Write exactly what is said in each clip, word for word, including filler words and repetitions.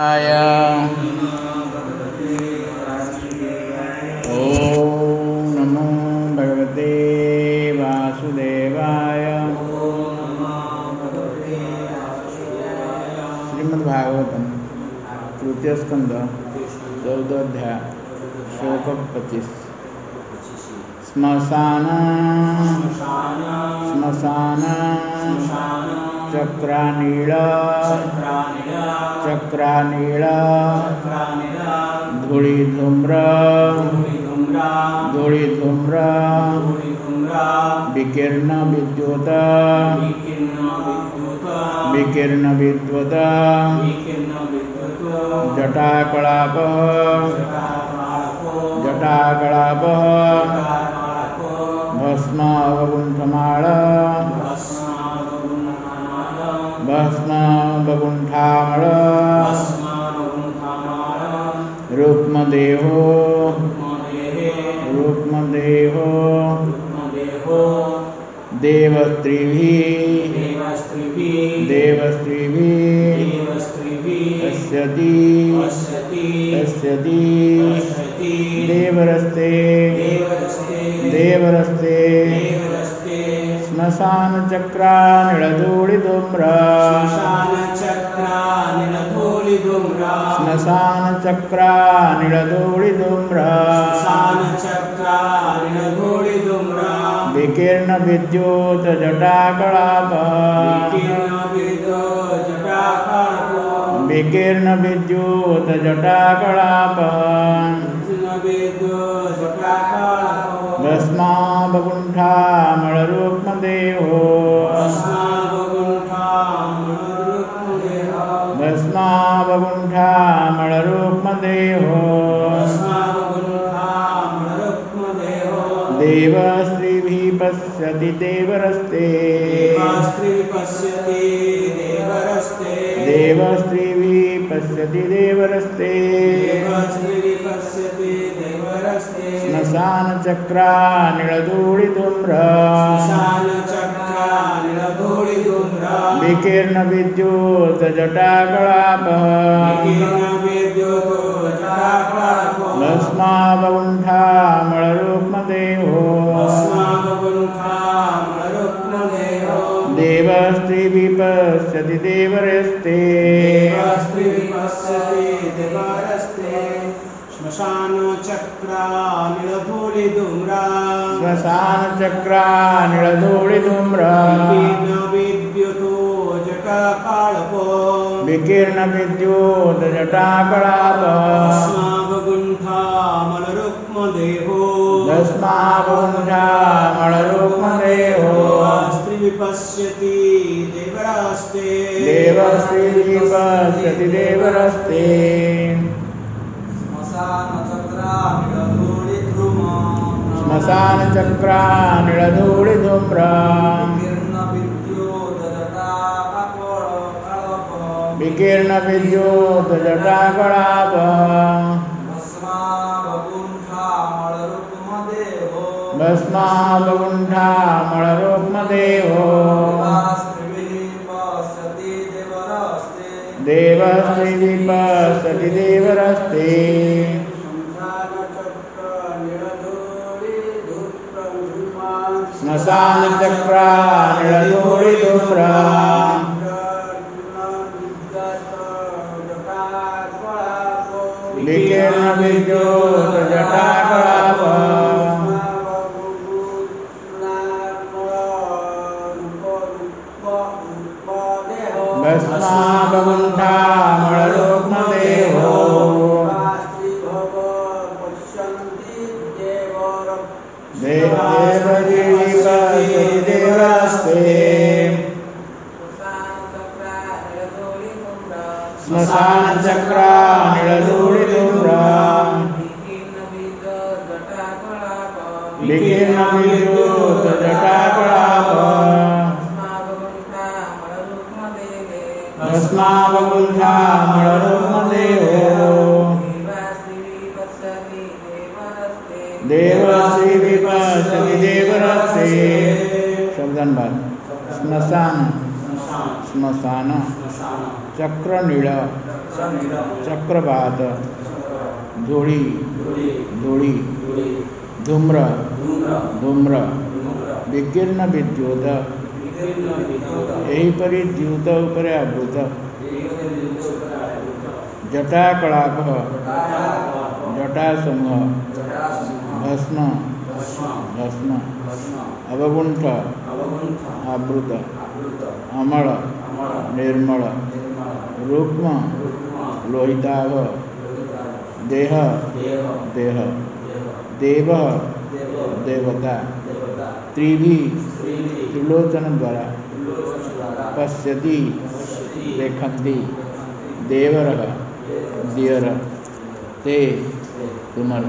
ओम नमो भगवते वासुदेवाय। श्रीमद्भागवतम तृतीय स्कंद चौदह अध्याय श्लोक पच्चीस। श्मशान श्मशान चक्रानील चक्रानील धूलिधूम्र धूलिधूम्र विकीर्ण विद्युत विकीर्ण विद्युत जटाकलाप जटाकलाप भस्म वगुंठमाल भस्म वगुंठामल रुक्मदेहो रुक्मदेहो देवस्त्रीभिः देवस्त्रीभिः पश्यति पश्यति देवरस्ते देवरस्ते श्मशान चक्रानिलधूलिधूम्र श्मशान चक्रानिलधूलिधूम्र विकीर्ण विद्युत जटाकलाप विकीर्ण विद्युत जटाकलाप भस्मा वगुंठामलरुक्मदेहो भस्मा वगुंठामलरुक्मदेहो देवस्त्रीभिः पश्यति देवरस्ते देवस्त्रीभिः पश्यति देवरस्ते श्मशान चक्रानिलधूलिधूम्र विकीर्ण विद्युत जटाकलाप भस्मा वगुंठामलरुक्मदेहो देवस्त्रीभिः पश्यति देवरस्ते श्मशान चक्रानिलधूलिधूम्र श्मशान चक्रानिलधूलिधूम्र विकीर्ण विद्युतो जटाकलापो विकीर्ण विद्युत जटाकलाप भस्मा वगुंठामलरुक्मदेहो भस्मा वगुंठामलरुक्मदेहो स्त्रीभिः पश्यति देवरस्ते देवस्त्रीभिः पश्यति देवरस्ते श्मशान चक्रानिलधूलिधूम्र विकीर्ण विद्युत जटाकलाप भस्मा वगुंठामलरुक्मदेहो देवस्त्रीभिः पश्यति देवरस्ते श्मशान चक्रानिलधूलिधूम्र विकीर्ण विद्युत जटाकलाप भस्मा वगुंठामलरुक्मदेहो देवस्त्रीभिः पश्यति देवरस्ते श्मशान चक्रानिलधूलिधूम्र विकीर्ण विद्युत जटाकलाप भस्मा वगुंठामलरुक्मदेहो देवस्त्रीभिः पश्यति देवरस्ते। शब्दान बाद श्मशान श्मशान चक्र नील चक्रवात धूଳି धूଳି धूम्र धूम्र विकीर्ण विद्युत एहीपरि द्यूत उपरे आवृत जटाकलाप जटा समूह भस्म भस्म अवगुंठ आवृत अमल निर्मल रुक्म लोहिताभ देह देह देव देवता त्रिभी त्रिलोचन द्वारा पश्यति देखन्ति देवर दियर ते तुमर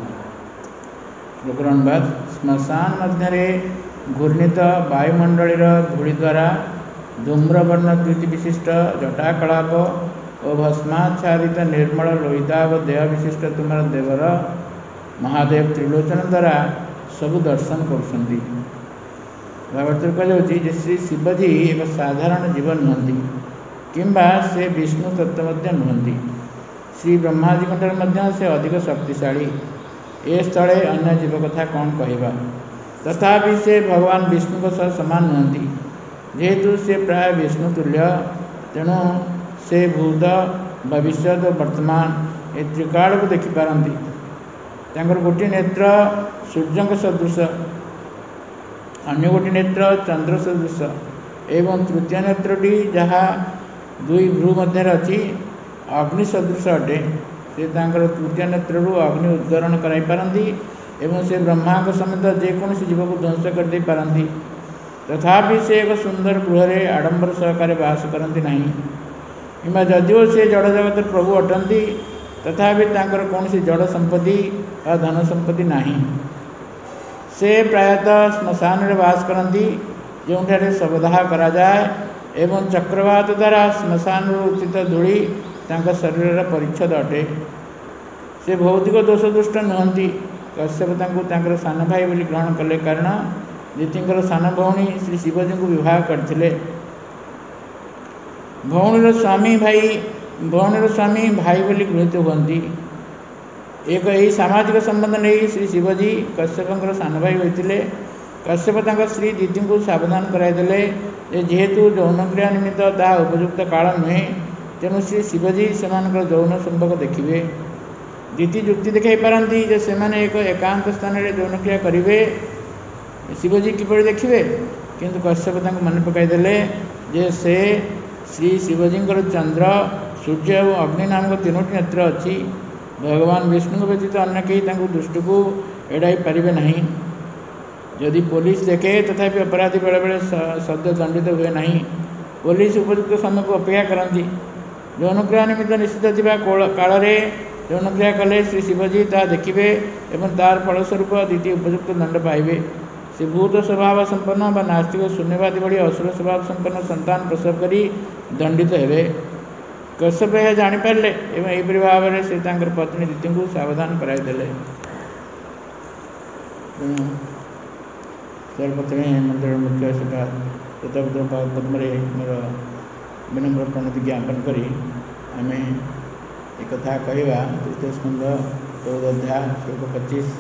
प्रकरण बाद श्मशान मध्य घूर्णित वायुमंडलीर धूଳି द्वारा धूम्रवर्ण कृति विशिष्ट जटाकलाप और भस्माच्छादित निर्मल लोहिताभ देह विशिष्ट तुमर देवर महादेव त्रिलोचन द्वारा सबु दर्शन करुँच। भागवत कहुच्छी श्री शिवजी एक साधारण जीवन नुहति किंबा से विष्णु तत्व नुहति। श्री ब्रह्माजी ठार से अधिक शक्तिशाली ए स्थले अन्य जीव कथा कौन कहवा तथापि से भगवान विष्णु सह समान नुहति जेहेतु से प्राय विष्णु तुल्य तेणु से भूत भविष्य और वर्तमान ए त्रिकाल को देखिपारती। गोटे नेत्र सूर्य सदृश अन्य गोटे नेत्र चंद्र सदृश एवं तृतीय नेत्रटी जहाँ दुई भ्रू मध्य अच्छी अग्नि सदृश अटे से तृतीय नेत्र अग्नि उद्गरण कराई एवं से ब्रह्मा समेत जेकोसी जीव को ध्वंस कर पारती। तथापि से एक सुंदर गृह आडंबर सहकारे बास करती नहीं कि जदिव से जड़ जगत प्रभु अटंती तथापि तांकर कौन जड़ संपत्ति व धन संपत्ति नहीं। से प्रायतः श्मशान में बास करती जो शवदाह करा जाए एवं चक्रवात द्वारा श्मशान उत्थित धूଳି तांका शरीर परिच्छद अटे। से भौतिक दोष दुष्ट नुहति कश्यप तांकर सान भाई बोली ग्रहण कले कारण दीतींकर सान भौणी श्री शिवजी को विवाह करथिले। भौणीर स्वामी भाई भौणीर स्वामी भाई बोली गृहीत हुअन्ति। एक यही सामाजिक संबंध नहीं श्री शिवजी कश्यपर सान भाई होते। कश्यप तांकर स्त्री दीदी को सावधान कराइदेले जेहेतु यौन क्रिया निमित्त ता उपयुक्त काल नुहे तेणु श्री शिवजी से यौन संपर्क देखिए। दीदी युक्ति देखा पारती जे से एक एकांत स्थान में यौन क्रिया करेंगे शिवजी किपर देखिए किंतु कश्यप मन पकईदे जे से श्री शिवजी चंद्र सूर्य और अग्नि नामक तीनोटी नेत्र अच्छी भगवान विष्णु व्यतीत अन्य कहीं दृष्टि को एड़ाई पारे ना। यदि पुलिस देखे तथापि अपराधी बेले बेले सद्य दंडित हुए ना। पुलिस उपयुक्त समय को अपेक्षा करती। यौन क्रिया निमित्त निश्चित थिबा काल यौन क्रिया कले श्री शिवजी ता देखिए एवं तार फलस्वरूप द्वितीय उपयुक्त दंड पाइबे। से भूत स्वभाव संपन्न व नास्तिक शून्यवादी भली असुर स्वभाव संपन्न संतान प्रसव करी दंडित हेबे। कश्यप यह जापारे एवं यहीपरि भाव में से पत्नी दीदी को सावधान कराइदेले। सर्वप्रथमे मंदिर मुख्य सका प्रताप पद्म मोर विनम्र प्रणति ज्ञापन करी आम एक कथा कहवा तृतीय स्कंद चौदह अध्याय श्लोक पच्चीस।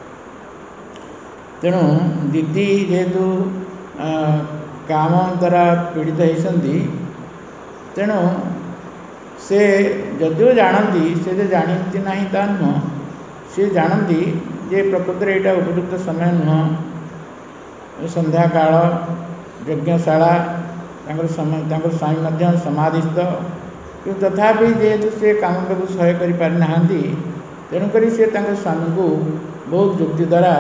तेणु दीदी जेहेतु काम द्वारा पीड़ित होती तेणु से जदिव जानती से जो जानती ना ता नुह सी जानती जे प्रकृत यहाँ उपयुक्त समय नुह। संध्या काल यज्ञशाला समय स्वामी समाधिस्थ कि तथापि जेहेतु से काम को सह्य कर पारि ना तेणुक से स्वामी को बहुत युक्ति द्वारा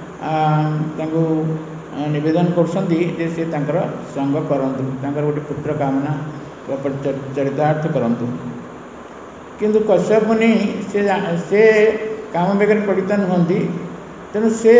निवेदन कर संग करूँ गोटे पुत्र कामना चरितार्थ करूँ। किंतु कश्यप मुनि से से काम बेगर पीड़ित नुहति तेणु से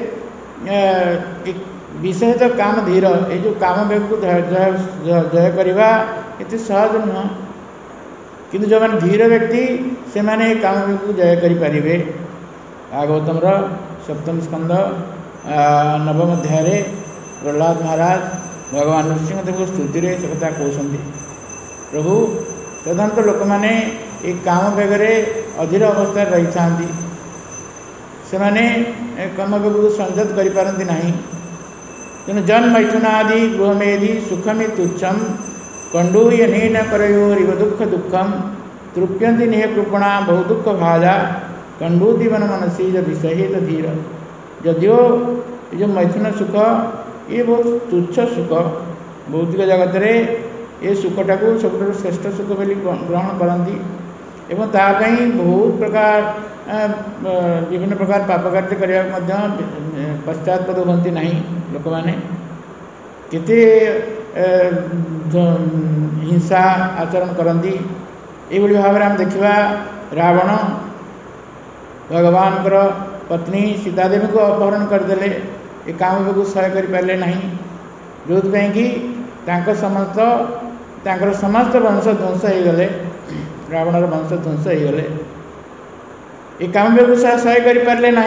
विशेष काम धीर ये जो काम बेग को जय करवा ये सहज नुह। किंतु जो मैंने धीर व्यक्ति से माने काम बेग को जय करें। भागवतम सप्तम स्कंद नवम अध्याय प्रहलाद महाराज भगवान नृसिंहदेव स्तुति से कथा कहते प्रभु साधारणतः लोक मैंने ये काम बेगरे अधीर अवस्था रही था से मैंने काम बेग को संयत करपारती ना तेणु जन्मैथुनादि गृहमेधि सुखमी तुच्छम कंडूयन करयोरिव दुख दुखम तृप्यंती निह कृपणा बहु दुख भाजा कंडूदीवन मनसी ज विषहित धीर। जदियो ये जो मैथुन सुख ये बहुत तुच्छ सुख, भौतिक जगत रे ये सुखटा को सब श्रेष्ठ सुख बोली ग्रहण करती एवं ताकि बहुत प्रकार विभिन्न प्रकार पाप कार्य करने पश्चातपद हमें ना लोक मैंने केते हिंसा आचरण करती ये भाव में आम देखा रावण भगवान पत्नी सीतादेवी को अपहरण करदे ये काम को सहाय करें ना जो कि समस्त तांकर समस्त वंश ध्वंस हो गले, रावणर वंश ध्वंस हो गले, ये काम को सहाय करें ना।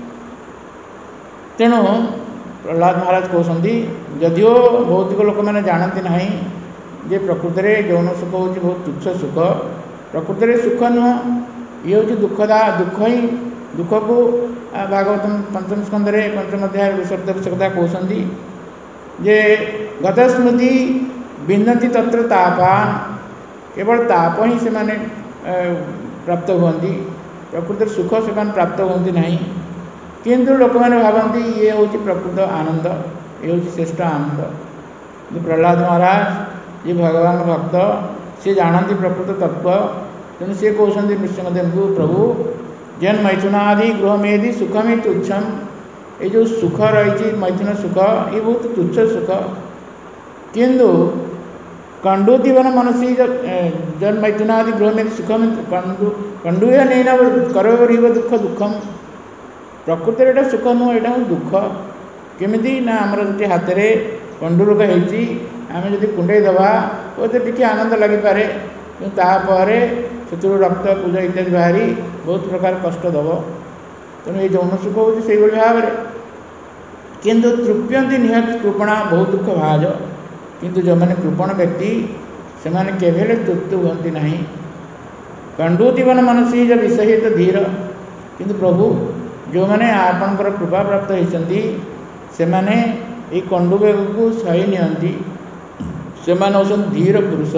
तेणु प्रहलाद महाराज कहते जदियो भौतिक लोक मैंने जानती ना जे प्रकृत में यौन सुख हूँ बहुत तुच्छ सुख, प्रकृत में सुख नुह ये हूँ दुखदा दुख ही दुख को भागवतम पंचम स्कंद पंचम अध्याय विशब्द कथा कहते जे गत स्मृति भिन्नति तत्र तापान केवल ताप ही से माने प्राप्त हुंती, प्रकृत सुख से प्राप्त हुंती नहीं किंतु लोक मैंने भावती ये हूँ प्रकृत आनंद, ये हूँ श्रेष्ठ आनंद। प्रहलाद महाराज ये भगवान भक्त सी जानती प्रकृत तत्व तेणु सी कहते नृसिंहदेव को प्रभु जन मैथुनादि गृहमेधि सुखमी तुच्छम ये जो सुख रही मैथुन सुख ये बहुत तुच्छ सुख किंतु कंडूदीवन मनसी जन मैथुनादि गृहमेधि सुखम कंडू कंडूय नहीं करोरिव दुख दुखम प्रकृति एटा सुख नुह एटा हूँ दुख केमिति ना आमर जो हाथ में कंडू रोग होती आम जब कुंडे दबा वो तो टी आनंद लगिपे कि तापर से रक्त पूजा इत्यादि बाहरी बहुत प्रकार कष्ट दब तेणु ये यौन सुख हूँ से भाव में किंतु तृप्यंती निहत कृपणा बहुत दुख भाज किंतु जो मैंने कृपण व्यक्ति से मैंने केवल तृप्त हुंती ना कंडूदीवन मनसी जब विषहित धीर किंतु प्रभु जो मैंने आपणकर कृपा प्राप्त होती से मैंने ये कंडू बेग को सही नियंती से मैंने हूँ धीर पुरुष।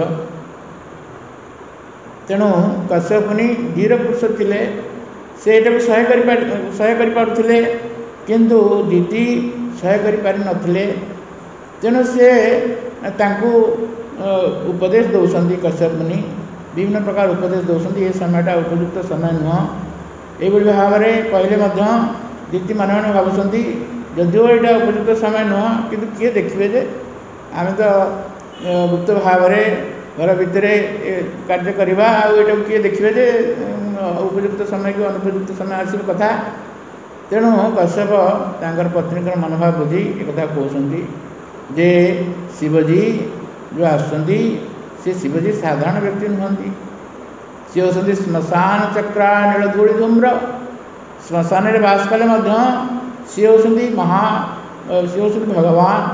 तेणु कश्यप मुनि धीर पुरुष थे से सहाय कर सहाय करें किंतु दीदी सहाय कर तेणु से तांकु उपदेश दौरान कश्यप मुनि विभिन्न प्रकार उपदेश दौरान ये समयटा उपयुक्त समय नुह ये भाव में कहले दीदी मन मैंने भावुंट जदिव यहाँ उपयुक्त समय नुह कि किए देखिए जे आम तो गुप्त भाव में घर भितर कार्य करवा आटा किए देखिए जे उपयुक्त समय कि अनुपयुक्त समय आसव कथा। तेणु कश्यप तांकर पत्नी मनोभाव बुझी एक कथा कहते जे शिवजी जो आसुँच सी शिवजी साधारण व्यक्ति नुहति सी होती श्मशान चक्रा नीलधूली धूम्र श्मशान में बास कले सी होती महा सी होती भगवान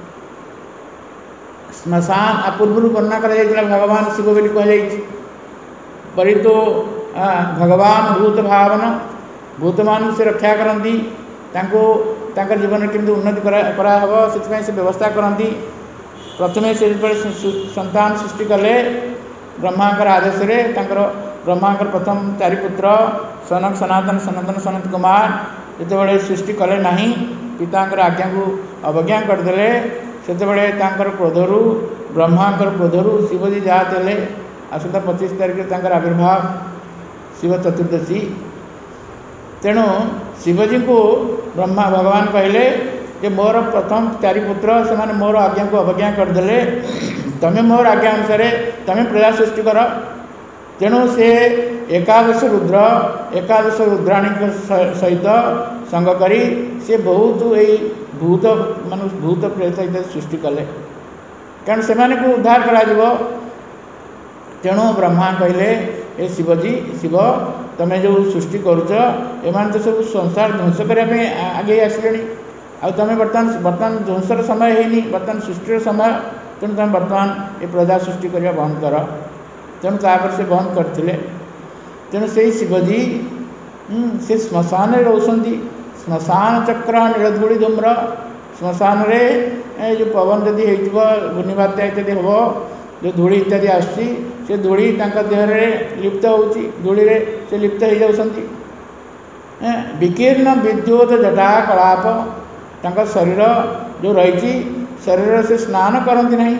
श्मशान आ पूर्व वर्णना कर भगवान शिव बोली कह परी तो भगवान भूत भावना भूत मान से रक्षा करती जीवन केमती उन्नति कराहब से व्यवस्था करती। प्रथमे से संतान सृष्टि कले ब्रह्मांकर आदेश ब्रह्मांकर प्रथम चारि पुत्र सनक सनातन सनातन सनत कुमार जितेबाला सृष्टि कले ना पितांकर आज्ञा को अवज्ञा करदे से क्रोधरु ब्रह्मांकर क्रोधरु शिवजी जाते आसंता पच्चीस तारीख आविर्भाव शिव चतुर्दशी। तेणु शिवजी को ब्रह्मा भगवान कहले जे मोर प्रथम चारि पुत्र से मोर आज्ञा को अवज्ञा करदे तमें मोर आज्ञा अनुसार तमें प्रजा सृष्टि कर। तेणु से एकादश रुद्र एकादश रुद्राणी सहित संग करी से बहुत यही भूत मान भूत प्रेत इत्यादि सृष्टि कले कारण से को उद्धार करा। तेणु ब्रह्मा कहले ए शिवजी शिव तमें जो सृष्टि करुच एम तो सब संसार ध्वंस करने आगे आसिले आ तुम बर्तमान बर्तमान ध्वंसर समय है बर्तमान सृष्टि समय तेणु तुम बर्तमान ये प्रजा सृष्टि करने बंद कर। तेणु तापर से बंद करते। तेणु से शिवजी से श्मशान रोचती। श्मशान चक्र नीलधूली धूम्र श्मशान रे जो पवन जदि हो घूर्णिबात्या इत्यादि हम जो धूली इत्यादि आसी से धूली देह लिप्त होती धूली से लिप्त हो जाती। विकीर्ण विद्युत जटा कलाप तांका शरीर जो रही शरीर से स्नान करती नहीं।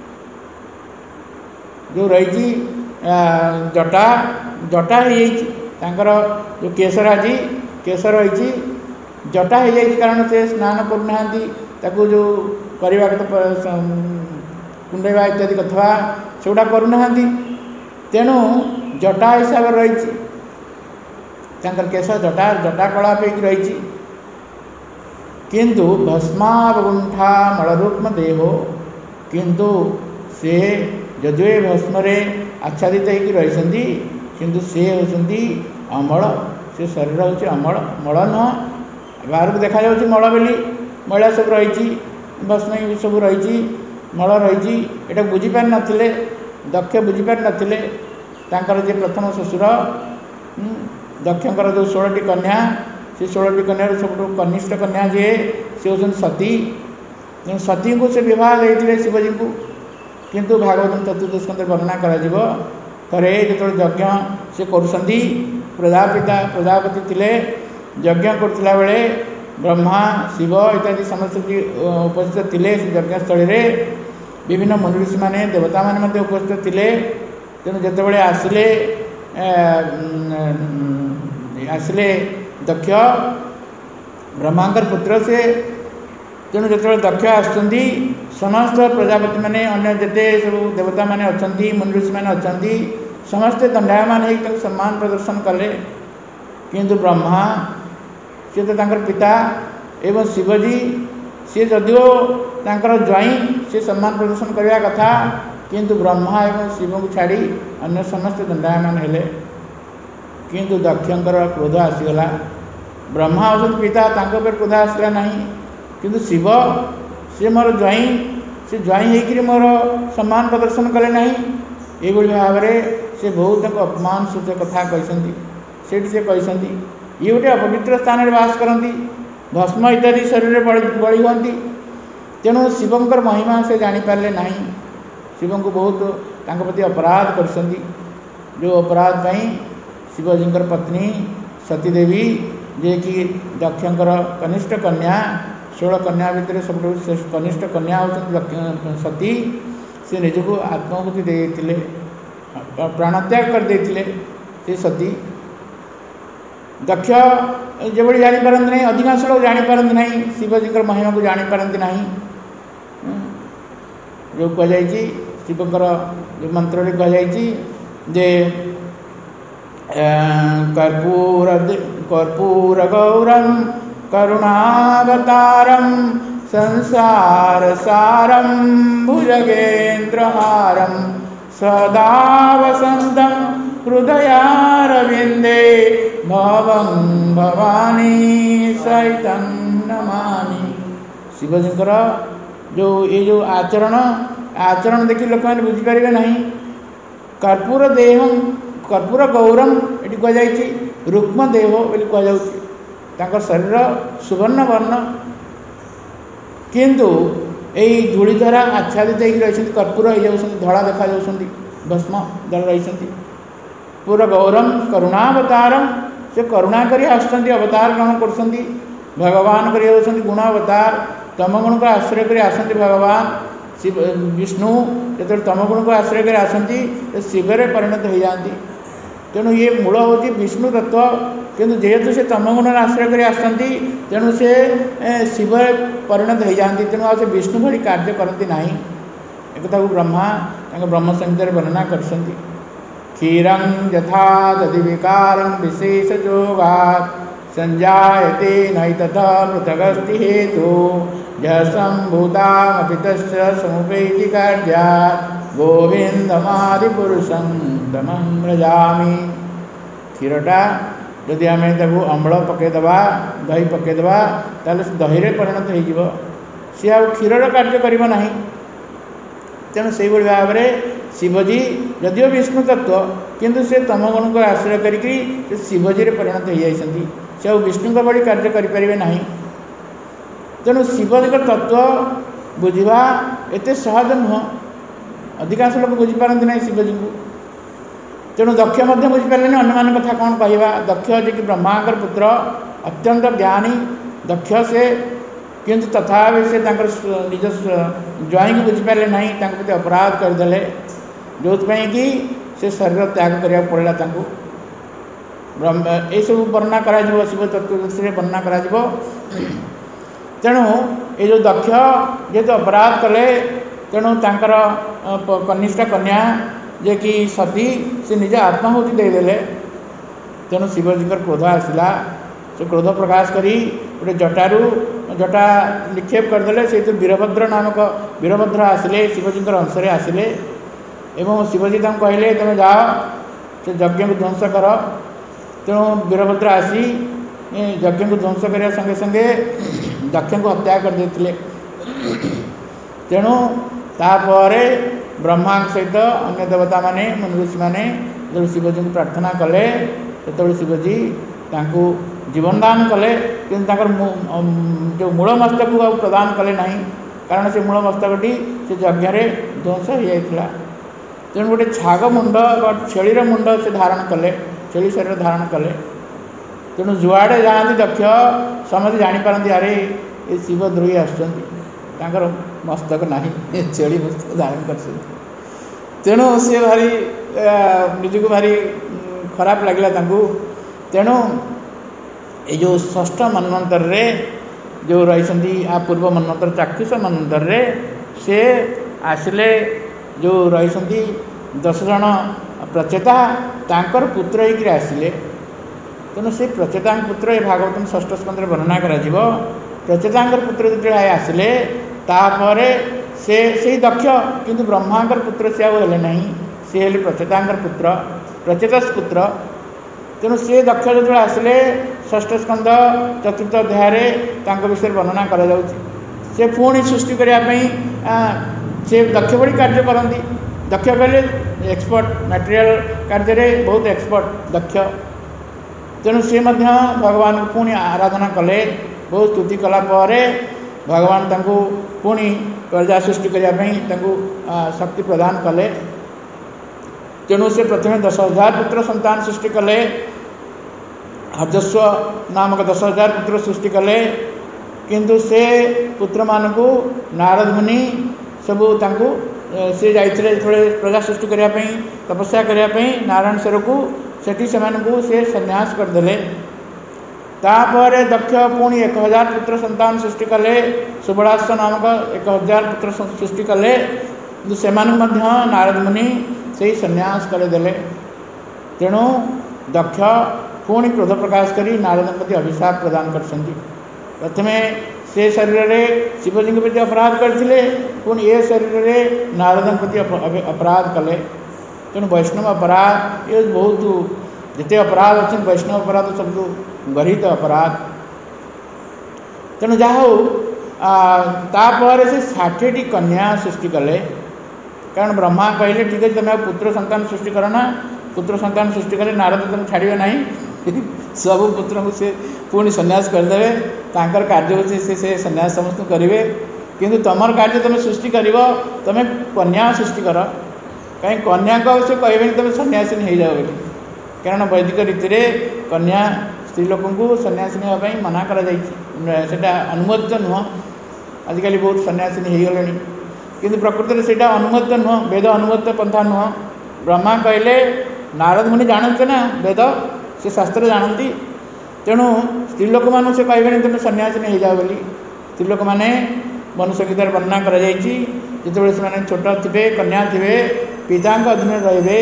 जो रही जटा जटा हो जो केशराजी केश रही जटा हो जाए कारण से स्नान करना ताकू जो करवा कुंडेवा इत्यादि कथा सेगुड़ा करना। तेणु जटा हिसाब रही केश जटा जटा कलाप रही किंतु भस्मावगुंठा मलरूक्म देहो किंतु से जदि भस्म आच्छादित होकर रही किंतु से होती अमल से शरीर हूँ अमल मल नुह बाहर को देखा जाऊँ मल बोली मैला सब रही भस्म सब रही मल रही यहाँ बुझीपार नथिले दक्ष बुझीपार नथिले तांकर जे प्रथम शशुर दक्षर जो षोलटी कन्या से षोलटी कन्या सब कनिष्ठ कन्या जे से होती सती सती को से विवाह देते शिवजी को किंतु भागवत चतुर्थ स्कंद वर्णना करे जो यज्ञ से करुँच प्रजापिता प्रजापति थे यज्ञ करुला बेले ब्रह्मा शिव इत्यादि समस्त उपस्थित थे यज्ञस्थल में विभिन्न मुनि ऋषि मैंने देवता मैंने उपस्थित थे। तेणु जिते आसिले आसिले दक्ष ब्रह्मांकर पुत्र से तेणु जो दक्ष आसुँच समस्त प्रजापति मैंने अन्य जिते सब देवता मैंने अच्छा मुनि ऋषि मैंने अच्छा समस्ते दंडायमान हो सम्मान प्रदर्शन कले किंतु ब्रह्मा सी तो तांकर पिता एवं शिवजी सी जदिओ तांकर ज्वाई से सम्मान प्रदर्शन करने कथा किंतु ब्रह्मा एवं शिव को छाड़ी अन्य समस्त दंडायमान हेले किंतु दक्षर क्रोध आसीगला। ब्रह्मा होती पिता तांको पर क्रोध आसला नहीं किंतु शिव सी मोर ज्वाई से ज्वाई होकर मोर सम्मान प्रदर्शन कले नहीं ये भाव में से बहुत अपमान सूचक कथा कहते से कहते ये गोटे अपवित्र स्थान में बास करती भस्म इत्यादि शरीर में बड़ी हुई तेणु शिवंकर महिमा से जानीपारे ना शिव को बहुत तांको प्रति अपराध कर जो अपराध पाई शिवजींकर पत्नी सती देवी जे कि दक्षर कनिष्ठ कन्या षोल कन्या भितर सब कनिष्ठ कन्या होती सती से निजक आत्माहुति देते प्राणत्याग कर देते से सती दक्ष जो जापारती नहीं अधिकांश लोग जापारती नहीं शिवजींकर महिमा को जापारती नहीं जो कहुई शिवकर जो मंत्र कहुई जे कर्पूर कर्पूर गौरम करुणावतारम संसार सारम भुजगेन्द्रहारम सदा वसंतम हृदयारविंदे भवं भवानी सहितं नमामि। शिवजींकर जो ये जो आचरण आचरण देखी लोक मैंने बुझीपारे ना कर्पूर देहम कर्पूर गौरम ये कहुई रुक्म देह बोली कहुई शरीर सुवर्ण वर्ण किंतु यही धूली द्वारा आच्छादित रही कर्पूर हो जाती धड़ा देखा जाती भस्म द्वारा रही पूरा गौरम करुणावतारम से करुणा कर अवतार ग्रहण कर भगवान कर गुण अवतार तमगुण को आश्रय कर आसती भगवान शिव विष्णु जो तमगुण को आश्रय कर आसती शिवरे परिणत हो जाती। तेणु ये मूल हूँ विष्णु तत्व किंतु जेहेतु से तमगुण आश्रय कर आसती तेणु से शिव परिणत हो जाती तेणु आ विष्णु भली कार्य करती ना एक ब्रह्मा ब्रह्म संहिता वर्णना कर क्षीरं यथा दधि विकारं विशेष जोगात् संजायते नहि तथा पृथगस्ति हेतु संभूतामपि तस्य समुपैति कार्यात् गोविंदमादिपुरुषं तमं व्रजामि। क्षीरटा जदि आम अम्ल पकईदे दही पकईदे ताले दही रे परिणत हो सी आ क्षीर कार्य करना तेणु से भाव में शिवजी जदिव विष्णु तत्व किंतु से तमगुण को आश्रय करी शिवजी रे परिणत हो जाइछन्ती से आ विष्णु बड़ी कार्य करें ना। तेणु शिवजी तत्व बुझा एत सहज नुह अधिकांश लोक बुझीपारती ना शिवजी को। तेणु दक्ष बुझीपारे अन्य कथा कौन कहवा दक्ष जे कि ब्रह्मांकर पुत्र अत्यंत ज्ञानी दक्ष से किंतु तथापि से निज ज्वाई को बुझीपारे ना प्रति अपराध करदे जो कि से शरीर त्याग करा पड़ा ब्रह्म ये सब वर्णना करा शिव तत्व वर्णना करा। तेणु ये जो दक्ष जेहेतु अपराध कले तेणु तांकर कनिष्ठ कन्या जे कि सती से निज आत्माहुति देदेले। तेणु शिवजी क्रोध आसला से क्रोध प्रकाश करी गोटे जटारू जटा निक्षेप करदे से तो वीरभद्र नामक वीरभद्र आसिले शिवजी अंशरे आसिले एवं शिवजी कहले तुम जाओ से यज्ञ को ध्वंस कर। तेणु वीरभद्र आसी यज्ञ को ध्वंस करने संगे संगे दक्ष को हत्या कर देते। तेणु तापर ब्रह्मा सहित अन्य देवता माने मुनि ऋषि माने जो शिवजी को प्रार्थना कले से शिवजी तांको जीवन दान कले किंतु जो मूल मस्तक को प्रदान कले नहीं कारण से मूल मस्तकटी से यज्ञ ध्वंस हो जाता। तेणु गोटे छाग मुंड छेलीर मुंड से धारण कले छेली शरीर धारण कले। तेणु जुआड़े जाती दक्ष समझ जापारती अरे ये शिवद्रोही आसर मस्तक ना छेली मस्तक धारण कर। तेणु सी भारी निजक भारी खराब लगे। तेणु ये जो षष्ठ मन्वंतर रे जो रही आ पूर्व मन्वंतर चाक्षुष मन्वंतर रे से आसिले जो रही दस जन प्रचेता तांकर पुत्र ही आसिले। तेणु से प्रचेता पुत्र ये भागवत षष्ठ स्कंदे वर्णना करा प्रचेता पुत्र जो आसिले तापर से से दक्ष किंतु ब्रह्मांकर पुत्र से आले नहीं सी हेले प्रचेता पुत्र प्रचेतस पुत्र। तेणु से दक्ष जो आसिले षष्ठ स्कंद चतुर्थ अध्याय विषय वर्णना करा से पुणी सृष्टि करने से दक्ष बड़ी कार्य करती। दक्ष कहले एक्सपर्ट मटेरियल कार्य बहुत एक्सपर्ट दक्ष। तेणु सी भगवान को पुणी आराधना कले बहुत स्तुति कलापर भगवान तांको पुणी प्रजा सृष्टि करने शक्ति प्रदान कले। तेणु से प्रथम दस हजार पुत्र संतान सृष्टि कले हर्जस्व नामक दस हजार पुत्र सृष्टि कले किंतु से पुत्र मान को नारद मुनि सबू तांको से जाइए प्रजा सृष्टि करने तपस्या करने नारायण स्वर को सेठी से से संन्यास करदे। तापर दक्ष पुणी एक हजार पुत्र संतान सृष्टि कले सुबलाश्व नामक एक हजार पुत्र सृष्टि कले से नारद मुनि से संन्यास करदे। तेणु दक्ष पुणी क्रोध प्रकाश करी नारद प्रति अभिशाप प्रदान कर प्रथमे से शरीर में शिवजी के प्रति अपराध करते पुणी ये शरीर में नारद प्रति अपराध कले। तेणु वैष्णव अपराध ये बहुत जिते अपराध अच्छे वैष्णव अपराध सब गरित अपराध। तेणु जहाँ तापर से षाठी कन्या सृष्टि कले कारण ब्रह्मा कहले ठीक है तुम्हें पुत्र संतान सृष्टि करना पुत्र संतान सृष्टि कले नारद तुम छाड़े ना सब पुत्र को से पुणी संन्यास करदे तांकर कार्य होची से से संन्यास समस्त करेंगे किंतु तमर कार्य तुम सृष्टि कर तुम कन्या सृष्टि कर कहीं कन्या को से कहे तुम सन्यासी हो जाओ बोली कारण वैदिक रीति में कन्या स्त्री लोक को सन्यासिनी होगा मना करा अनुमोदित नुह आजिकल बहुत सन्यासिनी हो गले किंतु प्रकृति में से अनुमोदित नुह वेद अनुमोदित पंथा नुह। ब्रह्मा कहले नारद मुनि जानते ना वेद से शास्त्र जानती तेणु स्त्री लोक मान से कहे तुम सन्यासिनी हो जाओ बोली। स्त्री लोक मैंने मनुष्य गीतार वर्णना करते से छोट थे कन्या थे पिता अधीन रे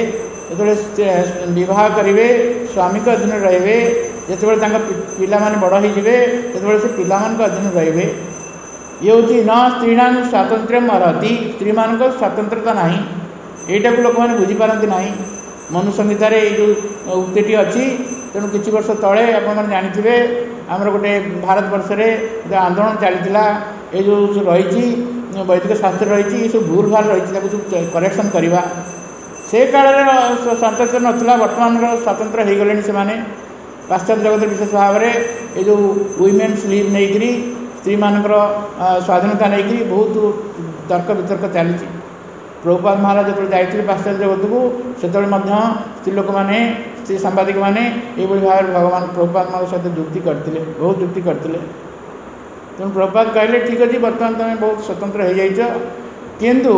जो बह करेंगे स्वामी के अधीन रे जो पिला बड़ हो से पिला अधीन रे ये हूँ न स्त्रीण स्वातंत्र्य अर्हति स्त्री मान स्वतंत्रता ना यहाँ को लोक मैंने बुझीपारती ना। मनु संहितार जो उक्ति अच्छी तेणु किसी वर्ष तले आप जानते आमर गोटे भारत वर्ष में आंदोलन चलता ये जो रही वैदिक शास्त्र रही सब भूल भाल रही सब करेक्शन करवा से काल स्वातंत्र नथिला वर्तमान स्वातंत्र हो गले से पाश्चात्य जगत विशेष भाव में ये जो वुमेन्स लिव नहीं स्त्री मानकर स्वाधीनता नहीं बहुत तर्क वितर्क चली। प्रभुपाद महाराज जो जाते पाश्चात्य जगत को से स्त्री लोक मैंने स्त्री सांबादिक मैंने ये भाव में भगवान प्रभुपाद महाराज सहित जुक्ति करते बहुत जुक्ति करते। तेणु प्रभुपाद कहले ठीक अच्छे बर्तमान तुम बहुत स्वतंत्र हो जाइए किंतु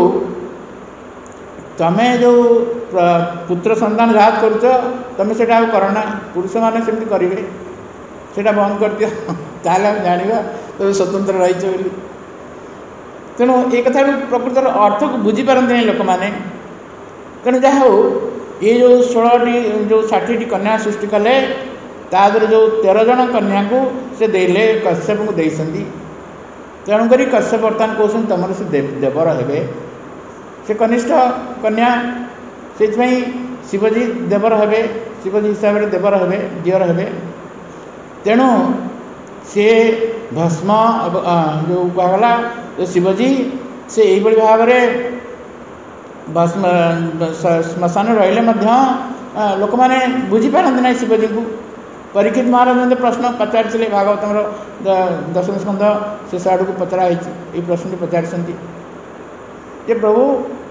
तमें जो पुत्र संतान घात करुच तुम से करना पुरुष मैंने सेमती करेंगे से बंद कर दियो ताल जाना तुम स्वतंत्र रही। तेणु ये कथा प्रकृतर अर्थ को बुझीपारती नहीं लोक मैंने तेणु जहा हो ये जो षोलटी जो षाठी कन्या सृष्टि कले तादर जो तेरह जन कन्या को से देले कश्यप को देती तेणुक कश्यप बर्तमान कौन तुम से देवर हे से कनिष्ठ कन्या से शिवजी देवर हे शिवजी हिसाब से देवर हे दियर हे तेणु से भस्म जो कहला तो शिवजी से यही भाव में भस्म श्मशान रहिले लोक मैंने बुझीपारती ना शिवजी को। परीक्षित महाराज प्रश्न पचारि भागवत दशम स्कंद शेष आड़ को पचराई ये प्रश्न पचारि जे प्रभु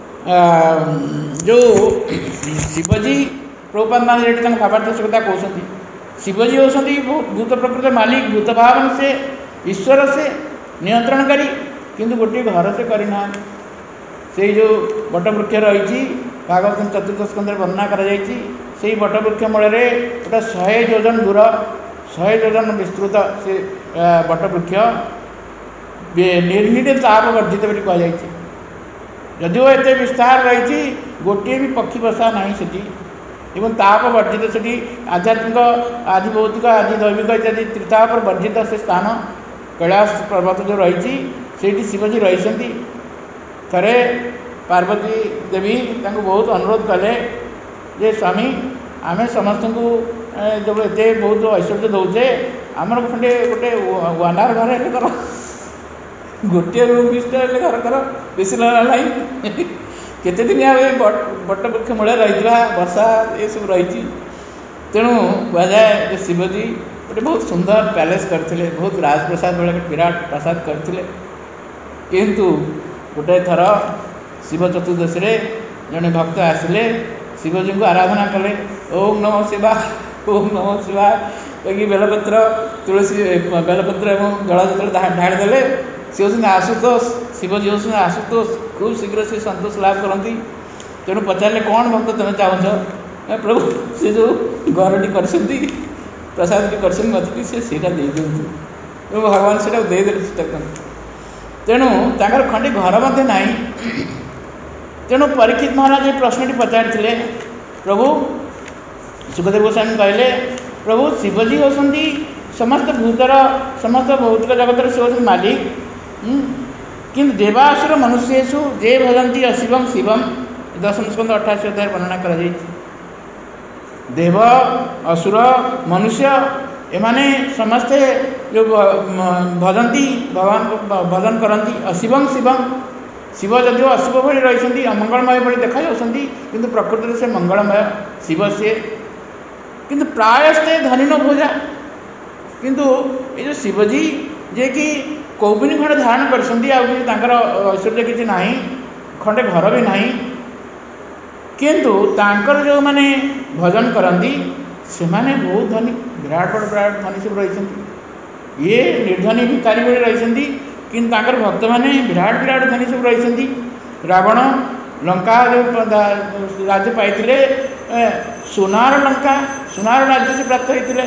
जो शिवजी प्रभुपाद महाराज भावार्थ से कथा कहते शिवजी होती भूत प्रकृति मालिक भूत भावन से ईश्वर से नियंत्रणकारी किंतु गोटे घर से करना से जो बटवृक्ष रही भागवत चतुर्थ स्कंद वर्णना कर बटवृक्ष मूल गोटे शहे योजन दूर शहे योजन विस्तृत से बटवृक्ष निर्निट ताप वर्जित कहुई यदिओ एत विस्तार रही गोटे भी पक्षी बसा ना से एवं ताप वर्जित से आध्यात्मिक आदि भौतिक आदि दैविक इत्यादि त्रिताप वर्जित से स्थान कैलाश पर्वत जो रही से शिवजी रही थे पार्वती देवी बहुत अनुरोध कले जे स्वामी आम समस्त को जब एत बहुत ऐश्वर्य दौचे आमर खंडे गोटे वानार घर है कर गोटे रूम विशिष्ट घर कर बेस नहीं केते दिन बट वृक्ष मूल रही वर्षा ये सब रही तेणु कहुए शिवजी गोटे बहुत सुंदर पैलेस करते बहुत राजप्रसाद भाई विराट प्रसाद करते किंतु गोटे थर शिव चतुर्दशी रे जड़े भक्त आसिले शिवजी को आराधना कले ओम नमः शिवा ओम नमः शिवा कहीं बेलपत्र तुलसी बेलपत्र और जल जो ढाड़ी देले सी होती आशुतोष शिवजी होती आशुतोष खूब शीघ्र से संतोष लाभ करती। तेणु पचारे कौन भक्त तुम्हें चाहूच प्रभु से जो घरटी कर प्रसाद कर मत से दे दिखाँ भगवान से देदेले तेणु तर खंडी घर मध्य ना तेणु परीक्षित महाराज ये प्रश्नटी पचारि प्रभु सुखदेव गोस्वामी कहले प्रभु शिवजी होती समस्त भूतर समस्त भौतिक जगत से होती मालिक किंतु देवासुर मनुष्यु जे भजंती अशिवम शिवम दशम स्कंद अठाशी अध्याय वर्णना कर देव असुर मनुष्य एमाने समस्ते जो भजंती भगवान को भजन करती अशिवम शिवम शिव जदिव अशिव भाई रही अमंगलमय भाई देखा कि प्रकृति से मंगलमय शिव से किंतु प्रायस्ते धनी न भोजा किंतु ये जो शिवजी जे कि कौबिनी खंडे धारण कर ऐश्वर्य किसी ना खंडे घर भी ना किंतु तांकर जो माने भजन करती से माने बहुत धनी विराट बड़ विराट धनी सब रही ये निर्धनी भिखारी भाई रही किंतु तांकर भक्त मैंने विराट विराट धनी सब रही रावण लंका जो राज्य पाई सुनार लंका सुनार राज्य से प्राप्त होते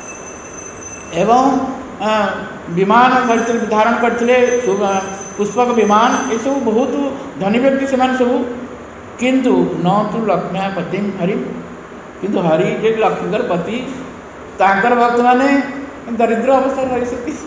एवं विमान धारण करते पुष्पक विमान ये सब बहुत धनी व्यक्ति से सब किंतु न तो लक्ष्म्या पति हरि किंतु हरि जे लक्ष्मीकर पति तांकर भक्त माने दरिद्र अवस्था रही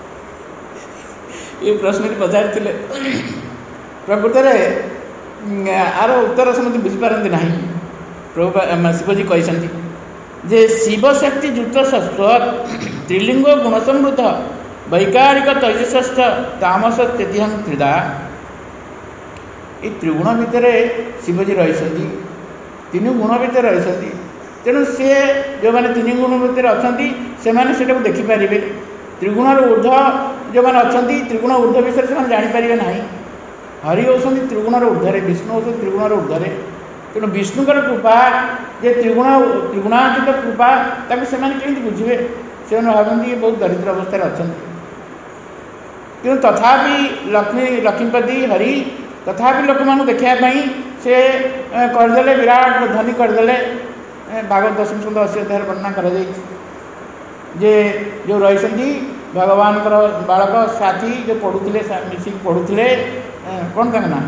ये प्रश्न पचारि प्रकृत में आर उत्तर समझ बुझीपारती ना प्रभु शिवजी कहते जे शिवशक्ति जुत सत्व त्रिलिंग गुणसमृद्ध वैकारिक तैजस्थ तामस तेतिहं त्रिदा ये त्रिगुण भितर शिवजी रही ତିନି ଗୁଣ ଭିତରେ ରହିଛନ୍ତି। ତେଣୁ ସିଏ ଯେଉଁମାନେ ତିନି ଗୁଣ ଭିତରେ ଅଛନ୍ତି ସେମାନେ ସେଟାକୁ ଦେଖିପାରିବେ। ତ୍ରିଗୁଣର ଉର୍ଦ୍ଧ୍ୱ ଯେଉଁମାନେ ଅଛନ୍ତି ତ୍ରିଗୁଣ ଉର୍ଦ୍ଧ୍ୱ ବିଷୟରେ ସେମାନେ ଜାଣିପାରିବେ ନାହିଁ। ହରି ହେଉଛନ୍ତି ତ୍ରିଗୁଣର ଉର୍ଦ୍ଧ୍ୱରେ, ବିଷ୍ଣୁ ହେଉଛନ୍ତି ତ୍ରିଗୁଣର ଉର୍ଦ୍ଧ୍ୱରେ। ତେଣୁ ବିଷ୍ଣୁଙ୍କର କୃପା ଯେ ତ୍ରିଗୁଣ ତ୍ରିଗୁଣାତୀତ କୃପା ତାକୁ ସେମାନେ କେମିତି ବୁଝିବେ? ସେମାନେ ଭାବନ୍ତି ଏ ବହୁତ ଦରିଦ୍ର ଅବସ୍ଥାରେ ଅଛନ୍ତି। କିନ୍ତୁ ତଥାପି ଲକ୍ଷ୍ମୀ ଲକ୍ଷ୍ମୀପତି ହରି ତଥାପି ଲୋକମାନଙ୍କୁ ଦେଖିବା ପାଇଁ ସେ କରିଦେଲେ, ବିରାଟ ଧନୀ କରିଦେଲେ। ଭାଗବତ ଦଶମ ସ୍କନ୍ଧ ଅଶୀ ଅଧ୍ୟାୟରେ ବର୍ଣ୍ଣନା କରାଯାଇଛି ଯେ ଯେଉଁ ରହିଛନ୍ତି ଭଗବାନଙ୍କର ବାଳକ ସାଥୀ ଯେଉଁ ପଢ଼ୁଥିଲେ, ମିଶିକି ପଢ଼ୁଥିଲେ, କ'ଣ ତାଙ୍କ ନାଁ?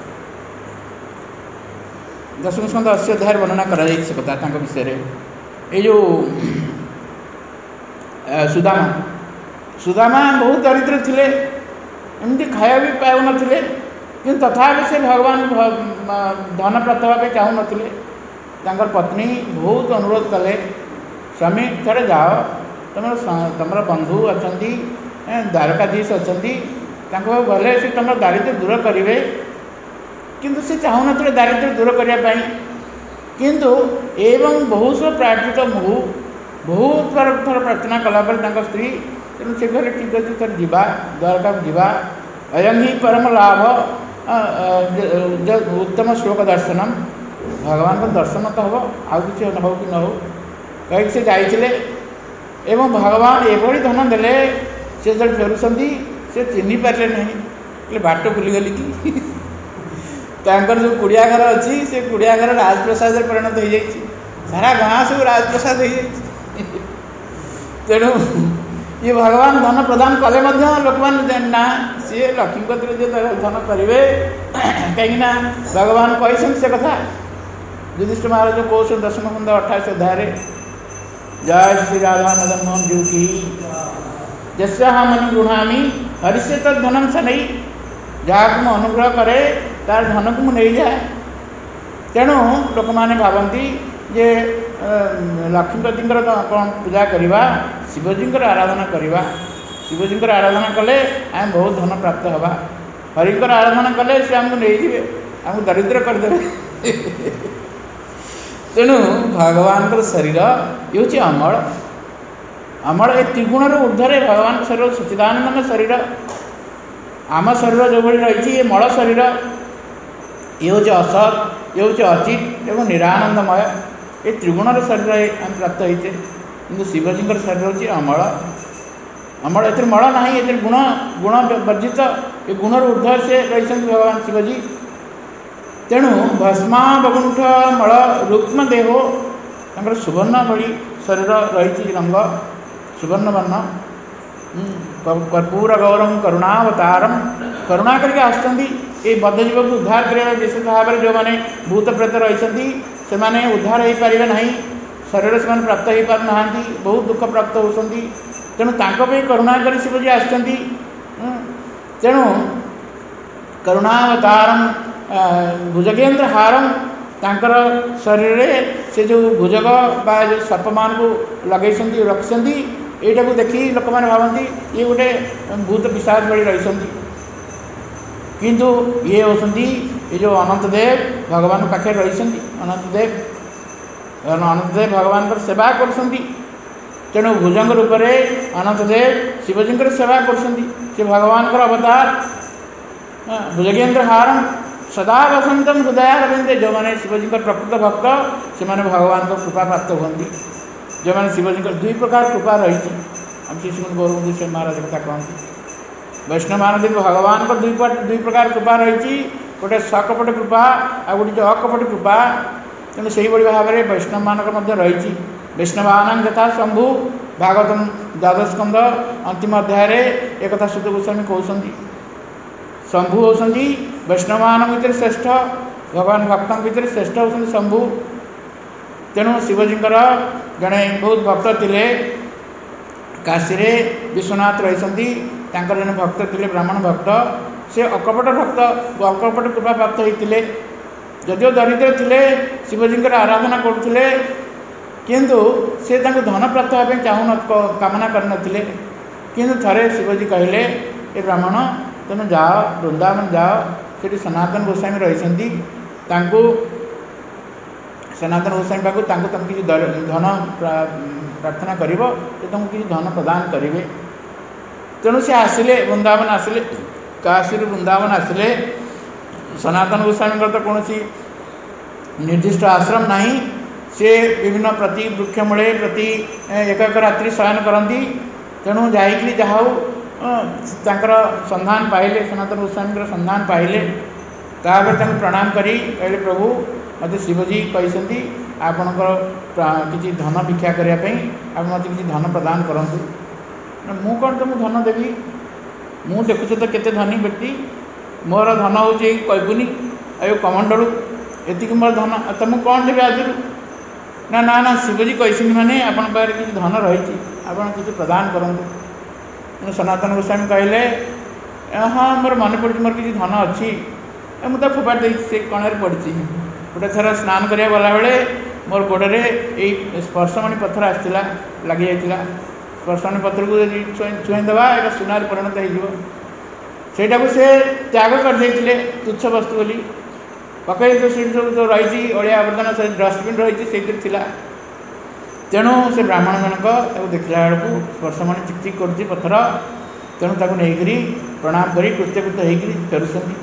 ଦଶମ ସ୍କନ୍ଧ ଅଶୀ ଅଧ୍ୟାୟରେ ବର୍ଣ୍ଣନା କରାଯାଇଛି ସେ କଥା ତାଙ୍କ ବିଷୟରେ। ଏଇ ଯେଉଁ ସୁଦାମା ସୁଦାମା ବହୁତ ଦରିଦ୍ର ଥିଲେ, ଏମିତି ଖାଇବା ବି ପାଉନଥିଲେ, କିନ୍ତୁ ତଥାପି ସେ ଭଗବାନ ଧନ ପ୍ରାପ୍ତ ହେବା ପାଇଁ ଚାହୁଁନଥିଲେ। ତାଙ୍କର ପତ୍ନୀ ବହୁତ ଅନୁରୋଧ କଲେ, ସ୍ୱାମୀ ଥରେ ଯାଅ, ତୁମର ତୁମର ବନ୍ଧୁ ଅଛନ୍ତି, ଦ୍ୱାରକାଧୀଶ ଅଛନ୍ତି, ତାଙ୍କ ପାଖକୁ ଗଲେ ସେ ତୁମର ଦାରିଦ୍ର୍ୟ ଦୂର କରିବେ। କିନ୍ତୁ ସେ ଚାହୁଁନଥିଲେ ଦାରିଦ୍ର୍ୟ ଦୂର କରିବା ପାଇଁ। କିନ୍ତୁ ଏବଂ ବହୁତ ପ୍ରାର୍ଥିତ ବହୁ ବହୁତ ଥର ପ୍ରାର୍ଥନା କଲାପରେ ତାଙ୍କ ସ୍ତ୍ରୀ, ତେଣୁ ସେ ଘରେ ଠିକ୍ ଅଛି ଥରେ ଯିବା, ଦ୍ୱାରକାକୁ ଯିବା, ଅୟଂ ହି ପରମ ଲାଭ ଉତ୍ତମ ଶ୍ଲୋକ ଦର୍ଶନମ୍, ଭଗବାନଙ୍କ ଦର୍ଶନ ତ ହେବ, ଆଉ କିଛି ହେଉ କି ନ ହେଉ କହିକି ସେ ଯାଇଥିଲେ। ଏବଂ ଭଗବାନ ଏଭଳି ଧନ ଦେଲେ, ସେ ଯେତେବେଳେ ଫେରୁଛନ୍ତି ସେ ଚିହ୍ନି ପାରିଲେ ନାହିଁ, କହିଲେ ବାଟ ଭୁଲିଗଲି କି? ତାଙ୍କର ଯେଉଁ କୁଡ଼ିଆ ଘର ଅଛି ସେ କୁଡ଼ିଆ ଘର ରାଜପ୍ରସାଦରେ ପରିଣତ ହୋଇଯାଇଛି, ସାରା ଗାଁ ସବୁ ରାଜପ୍ରସାଦ ହୋଇଯାଇଛି। ତେଣୁ ଇଏ ଭଗବାନ ଧନ ପ୍ରଦାନ କଲେ ମଧ୍ୟ ଲୋକମାନେ ନା ସିଏ ଲକ୍ଷ୍ମୀପତିରେ ଯେ ଧନ କରିବେ, କାହିଁକିନା ଭଗବାନ କହିଛନ୍ତି ସେ କଥା। ଯୁଧିଷ୍ଠିର ମହାରାଜ କହୁଛନ୍ତି ଦଶମ ସ୍କନ୍ଧ ଅଠାଅଶୀ ଅଧ୍ୟାୟରେ, ଜୟ ଶ୍ରୀ ରାଧା ମଦନ ମୋହନ ଜୀଉ କି, ଯସ୍ୟାହମନି ଗୃହାମି ହରିଷ୍ୟ ତତ୍ ଧନଂ ଶନୈ, ଯାହାକୁ ମୁଁ ଅନୁଗ୍ରହ କରେ ତାର ଧନକୁ ମୁଁ ନେଇଯାଏ। ତେଣୁ ଲୋକମାନେ ଭାବନ୍ତି ଯେ ଲକ୍ଷ୍ମୀପତିଙ୍କର କ'ଣ ପୂଜା କରିବା, ଶିବଜୀଙ୍କର ଆରାଧନା କରିବା। ଶିବଜୀଙ୍କର ଆରାଧନା କଲେ ଆମେ ବହୁତ ଧନ ପ୍ରାପ୍ତ ହେବା, ହରିଙ୍କର ଆରାଧନା କଲେ ସେ ଆମକୁ ନେଇଯିବେ, ଆମକୁ ଦରିଦ୍ର କରିଦେବେ। ତେଣୁ ଭଗବାନଙ୍କର ଶରୀର ଇଏ ହେଉଛି ଅମଳ। ଅମଳ ଏ ତ୍ରିଗୁଣର ଉର୍ଦ୍ଧ୍ୱରେ ଭଗବାନଙ୍କ ଶରୀର ସଚ୍ଚିଦାନନ୍ଦ ଶରୀର। ଆମ ଶରୀର ଯେଉଁଭଳି ରହିଛି ଏ ମଳ ଶରୀର, ଇଏ ହେଉଛି ଅସତ୍, ଇଏ ହେଉଛି ଅଚିତ୍ ଏବଂ ନିରାନନ୍ଦମୟ। ଏ ତ୍ରିଗୁଣର ଶରୀର ଆମେ ପ୍ରାପ୍ତ ହେଇଛେ। କିନ୍ତୁ ଶିବଜୀଙ୍କର ଶରୀର ହେଉଛି ଅମଳ। ଅମଳ, ଏଥିରେ ମଳ ନାହିଁ, ଏଥିରେ ଗୁଣ ଗୁଣ ବର୍ଜିତ, ଏ ଗୁଣର ଉର୍ଦ୍ଧ୍ୱ ସେ ରହିଛନ୍ତି ଭଗବାନ ଶିବଜୀ। ତେଣୁ ଭସ୍ମା ବଗୁଣ୍ଠ ମଳ ରୁକ୍ମ ଦେହ, ତାଙ୍କର ସୁବର୍ଣ୍ଣ ଭଳି ଶରୀର ରହିଛି, ରଙ୍ଗ ସୁବର୍ଣ୍ଣ ବର୍ଣ୍ଣ। କର୍ପୂର ଗୌରମ କରୁଣାବତାରମ, କରୁଣା କରିକି ଆସୁଛନ୍ତି ଏ ବଦ୍ଧଜୀବକୁ ଉଦ୍ଧାର କରିବା। ବିଶେଷ ଭାବରେ ଯେଉଁମାନେ ଭୂତ ପ୍ରେତ ରହିଛନ୍ତି ସେମାନେ ଉଦ୍ଧାର ହୋଇପାରିବେ ନାହିଁ, ଶରୀର ସେମାନେ ପ୍ରାପ୍ତ ହୋଇପାରୁନାହାନ୍ତି, ବହୁତ ଦୁଃଖ ପ୍ରାପ୍ତ ହେଉଛନ୍ତି। ତେଣୁ ତାଙ୍କ ପାଇଁ କରୁଣା କରି ଶିବଜୀ ଆସିଛନ୍ତି। ତେଣୁ କରୁଣାବତାରମ ଭୁଜଗେନ୍ଦ୍ର ହାରମ, ତାଙ୍କର ଶରୀରରେ ସେ ଯେଉଁ ଭୁଜଗ ବା ଯେଉଁ ସର୍ପମାନଙ୍କୁ ଲଗେଇଛନ୍ତି ରଖିଛନ୍ତି, ଏଇଟାକୁ ଦେଖି ଲୋକମାନେ ଭାବନ୍ତି ଇଏ ଗୋଟେ ଭୂତ ପିଶାଚ ଭଳି ରହିଛନ୍ତି। କିନ୍ତୁ ଇଏ ହେଉଛନ୍ତି ଏ ଯେଉଁ ଅନନ୍ତଦେବ ଭଗବାନଙ୍କ ପାଖରେ ରହିଛନ୍ତି। ଅନନ୍ତଦେବ ଅନନ୍ତଦେବ ଭଗବାନଙ୍କର ସେବା କରୁଛନ୍ତି। ତେଣୁ ଭୁଜଙ୍ଗ ରୂପରେ ଅନନ୍ତଦେବ ଶିବଜୀଙ୍କର ସେବା କରୁଛନ୍ତି। ସେ ଭଗବାନଙ୍କର ଅବତାର। ଭୁଜଗେନ୍ଦ୍ର ହାରମ ସଦା ବସନ୍ତମ ହୃଦୟାରବିନ୍ଦେ, ଯେଉଁମାନେ ଶିବଜୀଙ୍କର ପ୍ରକୃତ ଭକ୍ତ ସେମାନେ ଭଗବାନଙ୍କ କୃପା ପ୍ରାପ୍ତ ହୁଅନ୍ତି। ଯେଉଁମାନେ ଶିବଜୀଙ୍କର ଦୁଇ ପ୍ରକାର କୃପା ରହିଛି, ଆମ ଶ୍ରୀ ଶ୍ରୀମଦ୍ ଗୌରବଙ୍ଗ ସ୍ୱାମୀ ମହାରାଜ କଥା କହନ୍ତି। ବୈଷ୍ଣବମାନଙ୍କର ଭଗବାନଙ୍କ ଦୁଇ ଦୁଇ ପ୍ରକାର କୃପା ରହିଛି, ଗୋଟେ ସକପଟ କୃପା ଆଉ ଗୋଟେ ଯେଉଁ ଅକପଟ କୃପା। ତେଣୁ ସେହିଭଳି ଭାବରେ ବୈଷ୍ଣବମାନଙ୍କର ମଧ୍ୟ ରହିଛି। ବୈଷ୍ଣବାନାଂ ଯଥା ଶମ୍ଭୁ, ଭାଗବତମ୍ ଦ୍ୱାଦଶ ସ୍କନ୍ଧ ଅନ୍ତିମ ଅଧ୍ୟାୟରେ ଏକଥା ସୁତ ଗୋସ୍ୱାମୀ କହୁଛନ୍ତି। ଶମ୍ଭୁ ହେଉଛନ୍ତି ବୈଷ୍ଣବମାନଙ୍କ ଭିତରେ ଶ୍ରେଷ୍ଠ, ଭଗବାନ ଭକ୍ତଙ୍କ ଭିତରେ ଶ୍ରେଷ୍ଠ ହେଉଛନ୍ତି ଶମ୍ଭୁ। ତେଣୁ ଶିବଜୀଙ୍କର ଜଣେ ବହୁତ ଭକ୍ତ ଥିଲେ, କାଶୀରେ ବିଶ୍ୱନାଥ ରହିଛନ୍ତି, ତାଙ୍କର ଜଣେ ଭକ୍ତ ଥିଲେ ବ୍ରାହ୍ମଣ ଭକ୍ତ। ସେ ଅକପଟ ଭକ୍ତ, ଅକପଟ କୃପା ପ୍ରାପ୍ତ ହୋଇଥିଲେ। ଯଦିଓ ଦରିଦ୍ର ଥିଲେ, ଶିବଜୀଙ୍କର ଆରାଧନା କରୁଥିଲେ, କିନ୍ତୁ ସେ ତାଙ୍କୁ ଧନ ପ୍ରାପ୍ତ ହେବା ପାଇଁ ଚାହୁଁ କାମନା କରିନଥିଲେ। କିନ୍ତୁ ଥରେ ଶିବଜୀ କହିଲେ, ଏ ବ୍ରାହ୍ମଣ ତୁମେ ଯାଅ ବୃନ୍ଦାବନ ଯାଅ, ସେଠି ସନାତନ ଗୋସ୍ୱାମୀ ରହିଛନ୍ତି, ତାଙ୍କୁ सनातन गोस्वामी पाखु तांको तुम किसी धन प्रार्थना करिवो तो तुमको किसी धन प्रदान करेंगे। तेणु से आसिले वृंदावन आसिले काशी वृंदावन आसिले सनातन गोस्वामी तो कौन निर्दिष्ट आश्रम नहीं। से विभिन्न प्रति वृक्ष मूले प्रति एक एक रात्रि शयन करती। तेणु जाइकरी जहाँ तांकर संधान पाइले सनातन गोस्वामी संधान पाइले तापर तांको प्रणाम करी कहले प्रभु मत शिवजी कहते आपणकर किसी धन भिक्षा करने आप मत किसी धन प्रदान करूँ। मु कौन तुमको धन देवी मु देखुच तो केते धनी व्यक्ति मोर धन हूँ कैबुनी आयो कमंडल एति मोर धन तुमको कौन देवी आज ना ना ना शिवजी कहते मैंने आपण पाखे किसी धन रही आप किसी प्रदान करूँ। सनातन गोस्वामी कहले हाँ मोर मन पड़ी मोर किसी धन अच्छी मुझे फोपाड़ दे से कणर पड़ी गोटे थर स्नान करा गला बेले मोर गोड़े यही स्पर्शमणि पत्थर आसाला लगी जाता स्पर्शमणि पत्थर को छुईदेवा एक सुनार परिणत होटा को से त्याग करदे तुच्छ वस्तु बोली पकड़ तो सीट सब जो रही अलिया आवर्जना से डस्टबिन रही से तेणु से ब्राह्मण जनक देखला बेलू स्पर्शमणि चिक चिक कर पत्थर तेणु ताको नहीं प्रणाम करी कृत्यकृत होकर फेरुंट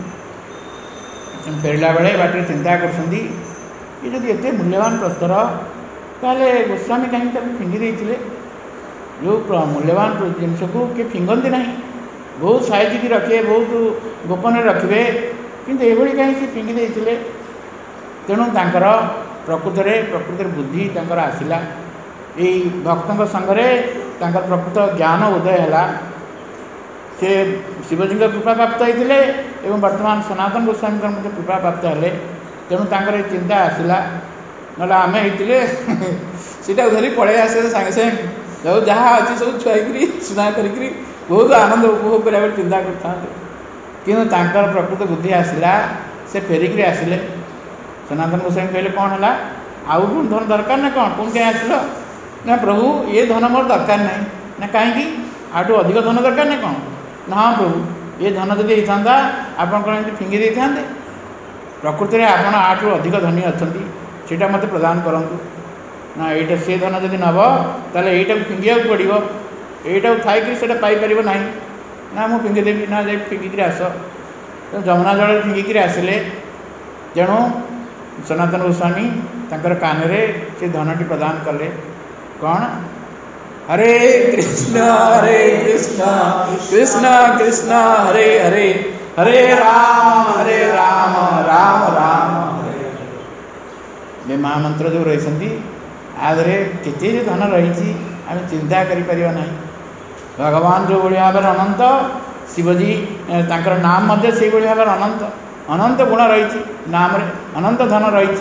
फेरला बेले बाटे चिंता करछंदी ये जब एत मूल्यवान पत्थर ताले गोस्वामी कहीं फिंगी देते जो मूल्यवान जिनस को किए फिंगती ना बहुत साइज की रखे बहुत गोपन रखिए किंतु ये कहीं से फिंगी देते तेणु तांकर प्रकृत प्रकृत बुद्धि तांकर आसिला यही भक्तों संगरे तांकर प्रकृत ज्ञान उदय है से शिवजी कृपा प्राप्त होते एवं वर्तमान सनातन गोस्वामी कृपा प्राप्त है तेणु तांकर चिंता आसला ना आम होते सीटा धरी पड़े आसे सागे सागे जो जहाँ अच्छी सब छुआई सुना करी बहुत आनंद उपभोग करा चिंता करता कि प्रकृत बुद्धि आसला से फेरिक आसिले सनातन गोस्वामी कहले कौन है आउ कौन धन दरकार ना कौन कौन क्या आसल ना प्रभु ये धन मोर दरकार ना ना कहीं आठू अधिक धन दरकार ना कौन ना हाँ प्रभु ये धन जदि होता आप कौन फिंगी दे था प्रकृत में आपड़ आठू अधिक धनी अच्छा से मत प्रदान करूँ ना यहाँ से धन जदि नब ताले यहीटा फिंगिया पड़ो यहीटा थी से पाइपर ना ना मुझे फिंगीदेवी ना जा फिंगिक आस तो जमुना जल फिंगिक आसिले तेणु सनातन गोस्वामी तंकर कान से धनटी प्रदान कले कौन हरे कृष्ण हरे कृष्ण कृष्ण कृष्ण हरे हरे हरे राम हरे राम राम राम हरे हरे। ये महामंत्र जो रही आदरे केते धन रही आम चिंता करिपरिबा नहीं। भगवान जो भाव अनंत शिवजी तांकर नाम मध्य से भाव अनंत अनंत गुण रही नाम रे अनंत धन रही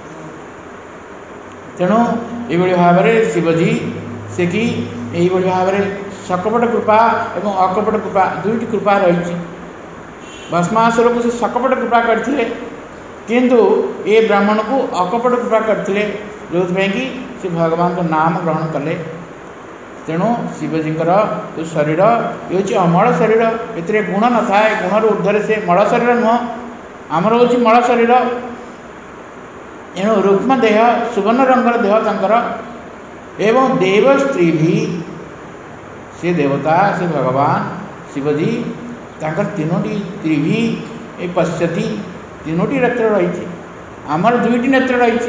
तेणु ये भाव में शिवजी से कि यही भाव में सकपट कृपा एवं अकपट कृपा दुईट कृपा रही। भस्मासुर को से सकपट कृपा करते किंतु ये ब्राह्मण को अकपट कृपा करते जो कि से भगवान को नाम ग्रहण कले। तेणु शिवजी जो शरीर ये हूँ अमल शरीर ए गुण न था गुण ऊर्धरे से मल शरीर नुह आमर हूँ मल शरीर एणु रुक्म देह सुवर्ण रंगर देह तंकर एवं देव स्त्री भी से देवता से भगवान शिवजी तांकर तीनोटी त्रिभी ए पश्यति तीनोटी नेत्र रही आमर दुईटी नेत्र रही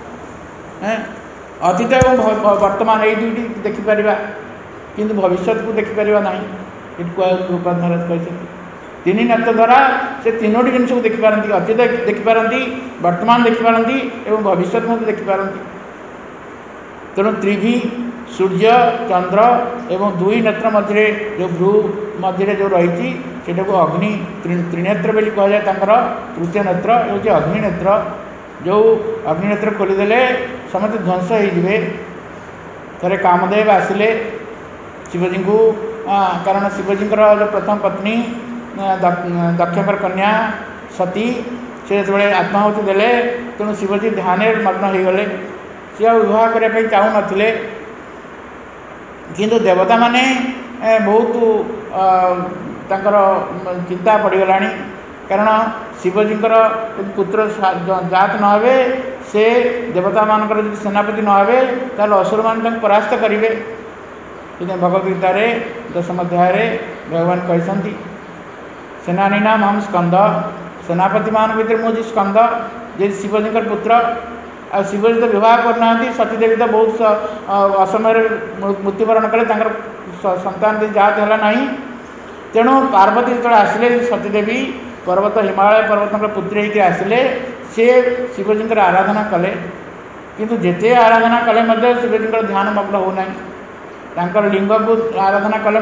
अतीत एवं वर्तमान ये दुईटी देखिपर किंतु भविष्य को देखिपर ना महाराज कहते तीन नेत्र द्वारा से तीनोटी जिन को देखिपारती अतीत देखिपारती वर्तमान देखिपारती एवं भविष्य देखिपारती। तेणु त्रिभी सूर्य चंद्र एवं दुई नेत्र मध्य जो भ्रू मध्य जो रही को अग्नि त्रिनेत्र बोली कहुए तृतीय नेत्र हूँ अग्निनेत्र जो अग्निनेत्र खोलीदे समस्त ध्वंस होते थे कामदेव आसिले शिवजी को कारण शिवजी जो प्रथम पत्नी दक्षकर कन्या सती से जो आत्माहुति देले तेणु शिवजी ध्यान मग्न हो गले सी विवाह करने चाहू नथिले किंतु देवता माने बहुत तांकर चिंता पड़गला कारण शिवजी पुत्र जात न हे से देवता मानकर जो सेनापति न हे ताल असुर मान परास्त करेंगे। भगवद गीतार दशम अध्याय भगवान कहते सेनानी नाम हम स्कंद सेनापति मान भर मुझे स्कंद जे शिवजी पुत्र आ शिवजी तो विवाह करना सतीदेवी तो बहुत असमय मृत्युवरण कले संतान जात है ना। तेणु पार्वती जो आसिले सतीदेवी पर्वत हिमालय पर्वत पुत्री होकर आसिले सी शिवजी आराधना कले किंतु जेते आराधना कले शिवजी ध्यान मग्न होना तांकर लिंग को आराधना कले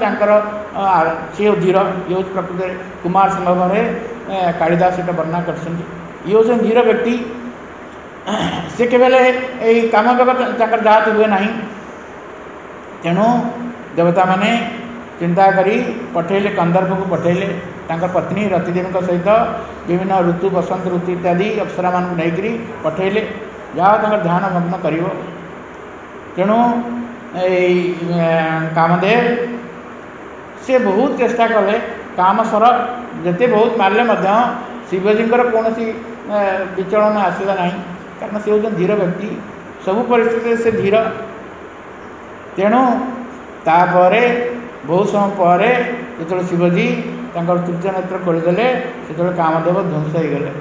सी धीर ये प्रकृति कुमार संभव कालिदास ये वर्णना कर ये धीर व्यक्ति से केवल यही काम जगत जात हुए ना। तेणु देवता माने चिंता करी पठेले कंदर्प को पठेले पत्नी रतिदेवी सहित विभिन्न ऋतु बसंत ऋतु इत्यादि अप्सरा मान नहीं पठेले जाओ ध्यान मग्न कर। तेणु कामदेव से बहुत चेष्टा कले कामसर जिते बहुत मारे शिवजी कौन विचलन आसला ना कारण से हूँ धीर व्यक्ति सबू परिस्थिति से धीर। तेणु तापर बहुत समय पर जो शिवजी तृतीय नेत्र खोलीदे से कामदेव ध्वंस हो गले।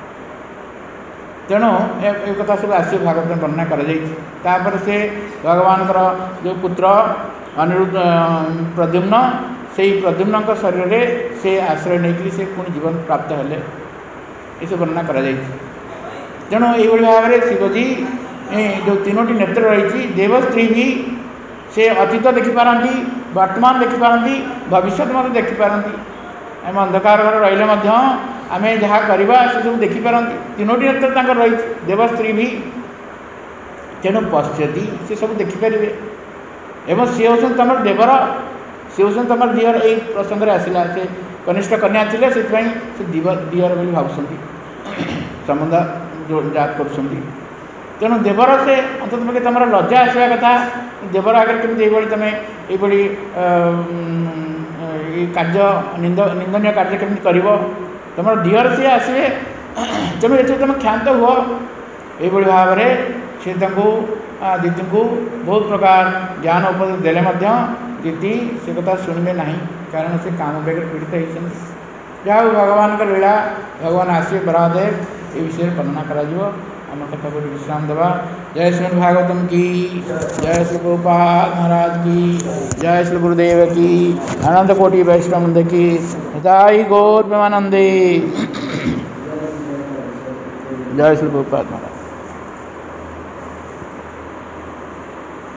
तेणु एक कथा सब आस भागवत वर्णना कर से भगवान जो पुत्र अनिरुद्ध प्रद्युम्न से प्रद्युम्न शरीर से आश्रय नहीं से पुणी जीवन प्राप्त हेले ये वर्णना कर। तेणु ये भाव में शिवजी जो तीनोटी नेत्र रही देवस्त्री भी से अतीत देखिपारती वर्तमान देखिपारती भविष्य मत देखिपारती आम अंधकार घर रही आम जहाँ करवा से सब देखिपारती तीनोटी नेत्र रही देवस्त्री भी। तेणु पश्यती से सब देखिपारे एवं सी हूँ तुम देवर सी हूँ तुम दिहर यही प्रसंग में आसला से कनिष्ठ कन्या थे से दिहर बोली भावुं संबंध जो जात कर। तेणु देवर से अंत तुम लज्जा आसवा कथा देवर आगे कमी तुम ये कार्य निंदनीय कार्य केमी कर तुम दिहर सी आसवे। तेणु ये तुम क्षांत हुआ ये भाव में से दीदी को बहुत प्रकार ज्ञान उपदेश देले दीदी से कथा शुणवे ना कारण से काम बेग पीड़ित होती जहाँ भगवान का लीला भगवान आसवे बरादेव ये विषय वर्णना करा आम कथा को विश्राम देवा। जय श्री भागवतम की जय श्री गोपाल महाराज की जय श्री गुरुदेव की अनंत कोटि वैष्णव की हृदय गौर प्रेमानंदे जय श्री गोपाल महाराज।